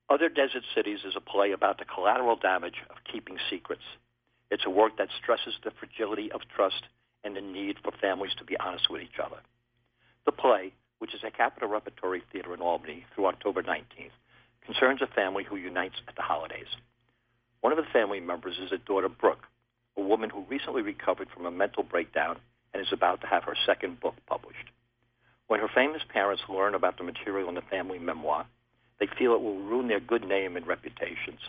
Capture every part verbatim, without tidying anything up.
Other Desert Cities is a play about the collateral damage of keeping secrets. It's a work that stresses the fragility of trust and the need for families to be honest with each other. The play, which is at Capitol Repertory Theater in Albany through October nineteenth, concerns a family who unites at the holidays. One of the family members is a daughter, Brooke, a woman who recently recovered from a mental breakdown and is about to have her second book published. When her famous parents learn about the material in the family memoir, they feel it will ruin their good name and reputations.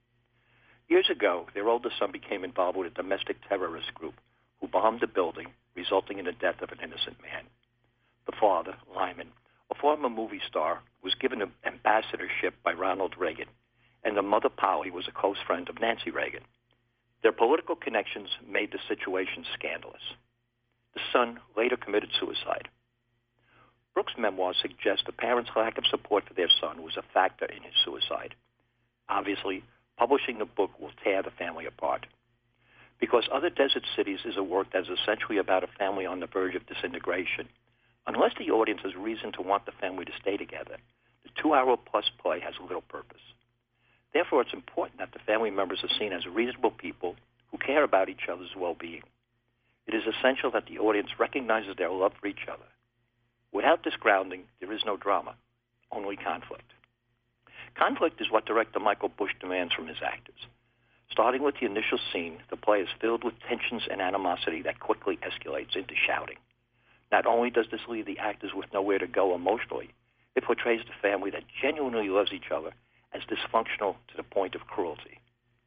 Years ago, their oldest son became involved with a domestic terrorist group who bombed a building, resulting in the death of an innocent man. The father, Lyman, a former movie star, was given an ambassadorship by Ronald Reagan, and the mother, Polly, was a close friend of Nancy Reagan. Their political connections made the situation scandalous. The son later committed suicide. Brooke's memoir suggests the parents' lack of support for their son was a factor in his suicide. Obviously, publishing the book will tear the family apart. Because Other Desert Cities is a work that is essentially about a family on the verge of disintegration, unless the audience has reason to want the family to stay together, the two-hour-plus play has little purpose. Therefore, it's important that the family members are seen as reasonable people who care about each other's well-being. It is essential that the audience recognizes their love for each other. Without this grounding, there is no drama, only conflict. Conflict is what director Michael Bush demands from his actors. Starting with the initial scene, the play is filled with tensions and animosity that quickly escalates into shouting. Not only does this leave the actors with nowhere to go emotionally, it portrays the family that genuinely loves each other as dysfunctional to the point of cruelty.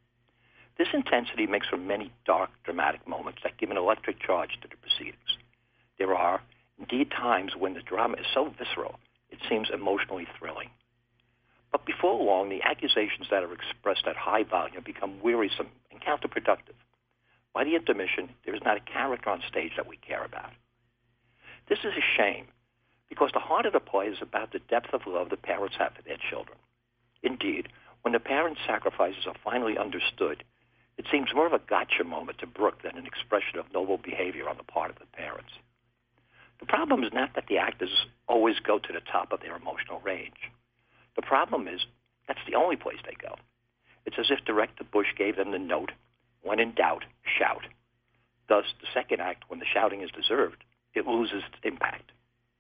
This intensity makes for many dark, dramatic moments that give an electric charge to the proceedings. There are, indeed, times when the drama is so visceral, it seems emotionally thrilling. But before long, the accusations that are expressed at high volume become wearisome and counterproductive. By the intermission, there is not a character on stage that we care about. This is a shame, because the heart of the play is about the depth of love the parents have for their children. Indeed, when the parents' sacrifices are finally understood, it seems more of a gotcha moment to Brooke than an expression of noble behavior on the part of the parents. The problem is not that the actors always go to the top of their emotional range. The problem is that's the only place they go. It's as if director Bush gave them the note, when in doubt, shout. Thus, the second act, when the shouting is deserved, it loses its impact.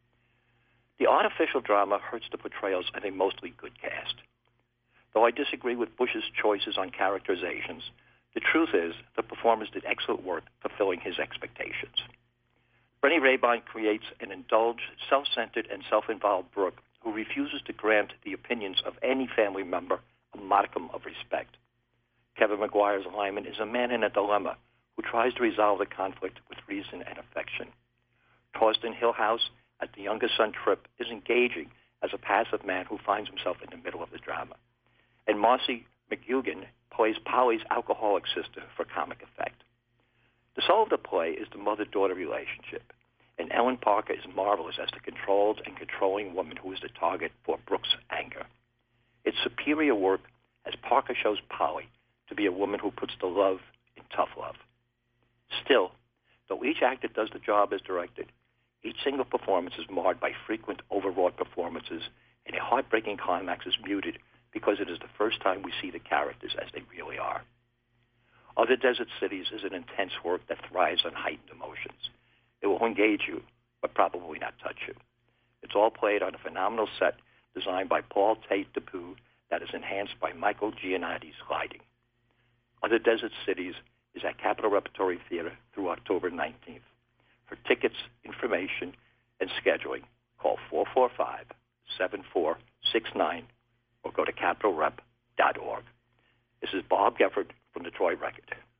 The artificial drama hurts the portrayals of a mostly good cast. Though I disagree with Bush's choices on characterizations, the truth is the performers did excellent work fulfilling his expectations. Brenny Rabine creates an indulged, self-centered, and self-involved Brooke who refuses to grant the opinions of any family member a modicum of respect. Kevin McGuire's Lyman is a man in a dilemma who tries to resolve the conflict with reason and affection. Torsten Hillhouse, as the youngest son Trip, is engaging as a passive man who finds himself in the middle of the drama. And Marcy McGugan plays Polly's alcoholic sister for comic effect. The soul of the play is the mother-daughter relationship, and Ellen Parker is marvelous as the controlled and controlling woman who is the target for Brooke's anger. It's superior work as Parker shows Polly to be a woman who puts the love in tough love. Still, though each actor does the job as directed, each single performance is marred by frequent overwrought performances, and a heartbreaking climax is muted because it is the first time we see the characters as they really are. Other Desert Cities is an intense work that thrives on heightened emotions. It will engage you, but probably not touch you. It's all played on a phenomenal set designed by Paul Tate DePoo that is enhanced by Michael Giannotti's lighting. Other Desert Cities is at Capitol Repertory Theater through October nineteenth. For tickets, information, and scheduling, call four four five, seven four six nine or go to capitol rep dot org. This is Bob Gefford from Detroit Record.